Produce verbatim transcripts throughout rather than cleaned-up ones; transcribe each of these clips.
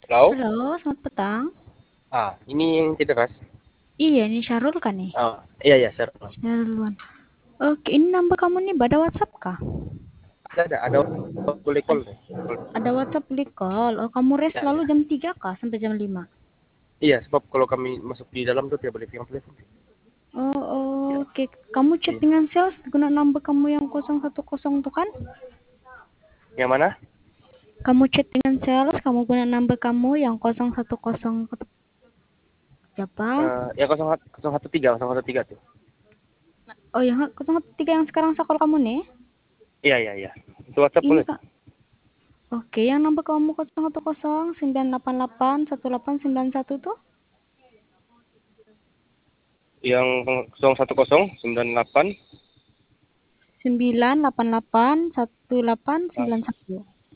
Halo? Halo, selamat petang. Ah, ini yang tidak Mas? Iya, ini Syarul kan nih? Oh, iya iya, Sir. Syarul duluan. Oke, ini number kamu nih pada WhatsApp kah? Ada ada ada boleh call Ad- nih. Call. ada WhatsApp di call. Oh, kamu rest Ya, lalu ya. jam tiga kah sampai jam lima? Iya, sebab kalau kami masuk di dalam tuh tidak boleh pegang telepon. Oh, oh, oke. Kamu chat Iya. dengan sales guna number kamu yang nol satu nol tuh kan? Yang mana? Kamu chat dengan sales, kamu guna number kamu yang nol satu nol siapa? Eh, yang nol satu tiga, nol satu tiga tuh. Oh, yang nol satu tiga yang sekarang sakol kamu nih? Iya, iya, iya. Itu WhatsApp Ini boleh tuh. kak. Oke, yang number kamu nol satu nol sembilan delapan delapan satu delapan sembilan satu tuh? Yang nol satu nol sembilan delapan. sembilan delapan delapan satu delapan Ah. sembilan satu.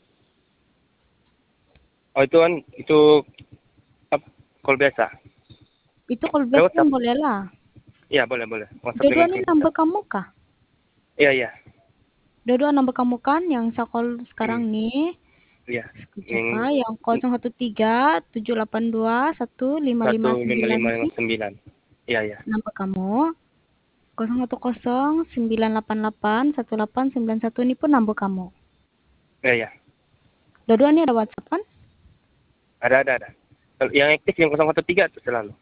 Oh, itu kan itu apa? Call biasa. Itu kalau Eh, biasa kan WhatsApp. boleh lah. Iya, boleh, boleh. WhatsApp Dodo dengan ini call biasa. number kamu kah? Iya, iya. Dodo number kamu kan yang sakol sekarang Hmm, nih. iya. Siapa? Yang Yang nol satu tiga tujuh delapan dua satu lima lima satu lima sembilan lima ini sembilan. Iya, iya. number kamu. nol satu nol sembilan delapan delapan satu delapan sembilan satu ini pun number kamu. Iya, iya. Dodo ini ada WhatsApp kan? Ada, ada, ada. Kalau yang aktif yang nol satu tiga tuh selalu.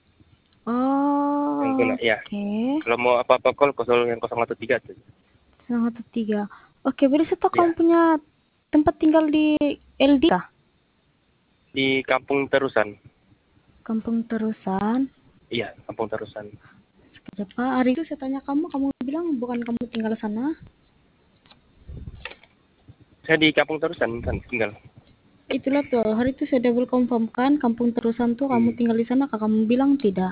Yang guna, Oh, ya. oke. Kalau mau apa-apa call, kosong yang nol satu tiga tuh. nol satu tiga. Oke, berarti setelah kamu Ya. punya tempat tinggal di L D kah? Di Kampung Terusan. Kampung Terusan. Iya, Kampung Terusan. Sekejap, Pak. Hari itu saya tanya kamu, kamu bilang bukan kamu tinggal di sana. Saya di Kampung Terusan kan tinggal. Itulah tuh, hari itu saya double confirm kan, Kampung Terusan tuh kamu Hmm. tinggal di sana, kak kamu bilang tidak.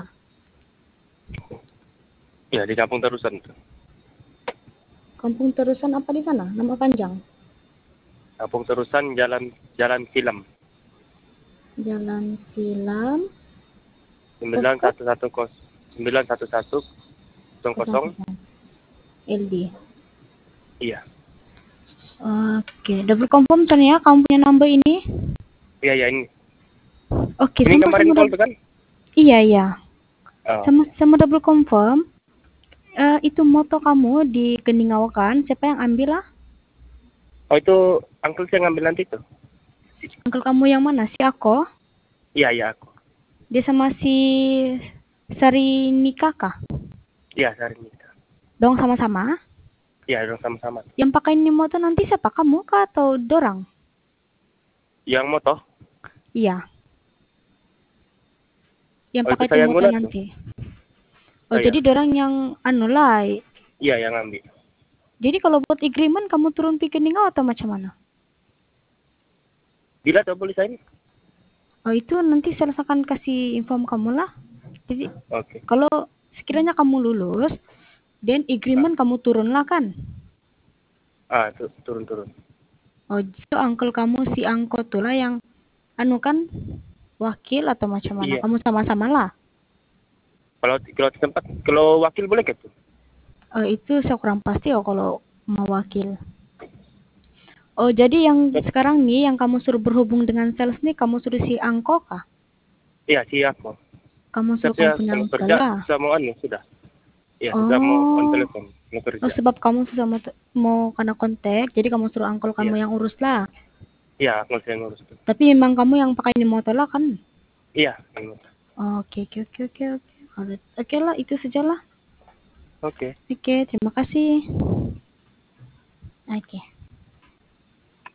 Ya, di Kampung Terusan tuh. Kampung Terusan apa di sana? Nama panjang? Kampung Terusan Jalan Jalan Silam. Jalan Silam, sembilan postcode satu satu kos sembilan satu satu kosong kosong. nol satu L D. Iya. Oke, double confirm ternyata kamu punya number ini. Iya, iya ini. Oke, Ini sama kemarin sama call double. tuh kan? Iya iya. Oh. Sama sama double confirm. Eh, itu moto kamu di Geningau kan? Siapa yang ambil lah? Oh, itu uncle saya ngambil nanti tuh. Uncle kamu yang mana? Si Ako? Iya, iya aku. Dia sama si Sari nikah kah? Iya, hari ini. Dong sama-sama? Iya, dong sama-sama. Yang pakai ini motor nanti siapa? Kamu kah atau dorang? Yang moto? Iya. Yang Oh, itu pakai itu saya yang motor guna tuh. nanti. Oh, Saya. jadi dorang yang anu lah. Iya, yang ngambil. Jadi kalau buat agreement kamu turun pikening atau macam mana? Bila tuh boleh saya ini? Oh, itu nanti saya akan kasih inform kamu lah. Jadi Oke. kalau sekiranya kamu lulus, dan Ah, agreement kamu turun lah kan? ah tu- turun-turun. Oh, so uncle kamu si Angko tuh lah yang anu kan wakil atau macam mana? Iya. Kamu sama-sama lah. Kalau kalau di tempat kalau wakil boleh gitu. Oh, itu saya kurang pasti oh kalau mau wakil. Oh, jadi yang sekarang nih yang kamu suruh berhubung dengan sales nih kamu suruh si Angko kah? Iya sih aku. Kamu suruh Tapi kamu ya punya kalau uncle kerja lah. susah mau anu sudah. Iya susah mau on Oh, telepon mau oh kerja. sebab kamu susah mau, mau kena kontak, jadi kamu suruh uncle kamu Iya. yang urus lah. Iya aku saya ngurus tuh. Tapi memang kamu yang pakai ini motor lah kan? Iya. Ngurus. Oke, oke, oke, oke, oke. Alright. Oke lah, itu sajalah. Oke. Oke, terima kasih. Oke.